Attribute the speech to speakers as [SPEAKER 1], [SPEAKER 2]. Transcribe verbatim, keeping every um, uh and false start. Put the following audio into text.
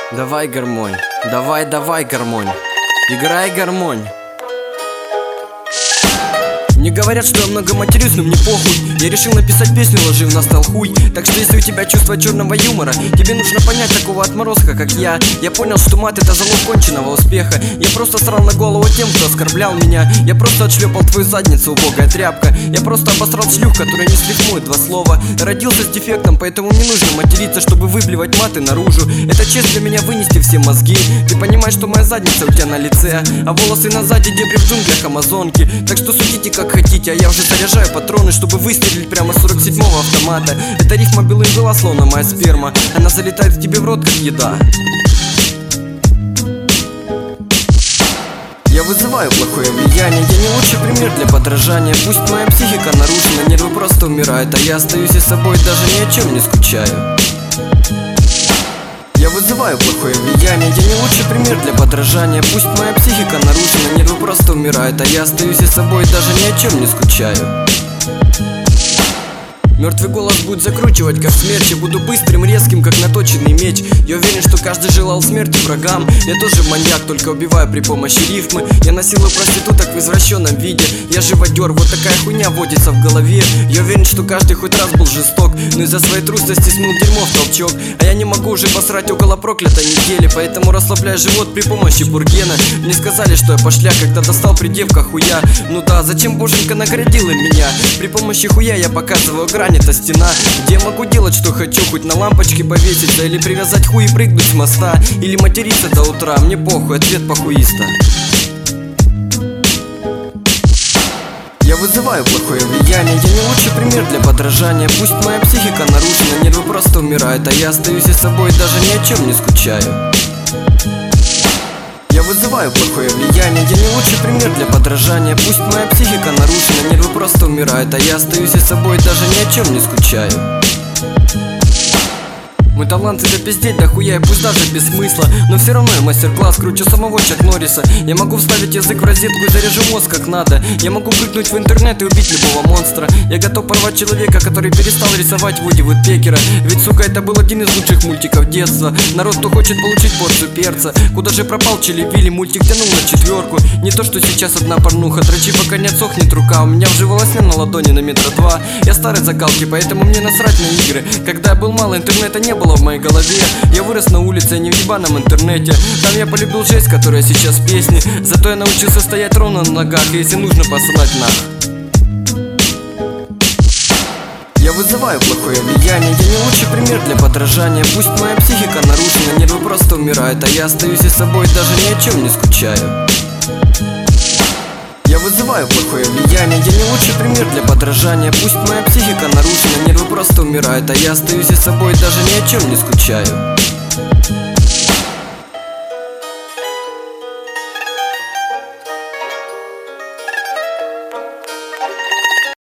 [SPEAKER 1] Давай гармонь, давай, давай гармонь, играй гармонь. Мне говорят, что я много матерюсь, но мне похуй. Я решил написать песню, ложив настал хуй. Так что если у тебя чувство черного юмора, тебе нужно понять такого отморозка, как я. Я понял, что мат — это залог конченного успеха. Я просто срал на голову тем, кто оскорблял меня. Я просто отшлепал твою задницу, убогая тряпка. Я просто обосрал шлюх, которая не слихмует два слова. Родился с дефектом, поэтому мне нужно материться, чтобы выблевать маты наружу. Это честь для меня вынести все мозги. Ты понимаешь, что моя задница у тебя на лице, а волосы на сзади дебри в джунглях Амазонки. Так что судите как хотите, а я уже заряжаю патроны, чтобы выстрелить прямо с сорок седьмого автомата. Эта рифма белым была, словно моя сперма. Она залетает к тебе в рот, как еда. Я вызываю плохое влияние, я не лучший пример для подражания. Пусть моя психика нарушена, нервы просто умирают, а я остаюсь и собой, даже ни о чем не скучаю. Я вызываю плохое влияние, я не лучший пример для подражания. Пусть моя психика нарушена, нервы просто умирают, а я остаюсь и собой, даже ни о чем не скучаю. Мертвый голос будет закручивать, как смерть. Я буду быстрым, резким, как наточенный меч. Я уверен, что каждый желал смерти врагам. Я тоже маньяк, только убиваю при помощи рифмы. Я насилую проституток в извращенном виде. Я живодер, вот такая хуйня водится в голове. Я уверен, что каждый хоть раз был жесток, но из-за своей трусости смыл дерьмо в толчок. А я не могу уже посрать около проклятой недели, поэтому расслабляю живот при помощи бургена. Мне сказали, что я пошляк, когда достал при девках хуя. Ну да, зачем боженька наградила меня? При помощи хуя я показываю грань. Это стена, где я могу делать, что хочу. Хоть на лампочке повеситься, или привязать хуй и прыгнуть с моста, или материться до утра. Мне похуй, ответ похуиста. Я вызываю плохое влияние, я не лучший пример для подражания. Пусть моя психика нарушена, нервы просто умирают, а я остаюсь и собой, даже ни о чем не скучаю. Я вызываю плохое влияние, я не лучший пример для подражания. Пусть моя психика нарушена, нервы просто умирают, а я остаюсь и собой, даже ни о чем не скучаю. Мой талант это пиздеть дохуя, и пусть даже без смысла, но все равно я мастер-класс круче самого Чак Норриса. Я могу вставить язык в розетку и заряжу мозг как надо. Я могу прыгнуть в интернет и убить любого монстра. Я готов порвать человека, который перестал рисовать Вуди Вудпекера. Ведь, сука, это был один из лучших мультиков детства. Народ, кто хочет получить порцию перца. Куда же пропал Чили Вилли, мультик тянул на четверку. Не то, что сейчас одна порнуха, дрочи пока не отсохнет рука. У меня уже волосня на ладони на метра два. Я старой закалки, поэтому мне насрать на игры. Когда я был мало, интернета не было в моей голове. Я вырос на улице, не в ебаном интернете. Там я полюбил жесть, которая сейчас в песне. Зато я научился стоять ровно на ногах, и если нужно, посылать нах. Я вызываю плохое влияние, я не лучший пример для подражания. Пусть моя психика нарушена, нервы просто умирают, а я остаюсь и собой, даже ни о чем не скучаю. Я вызываю плохое влияние, я не лучший пример для подражания. Пусть моя психика нарушена, нервы просто умирают, а я остаюсь и собой, даже ни о чем не скучаю.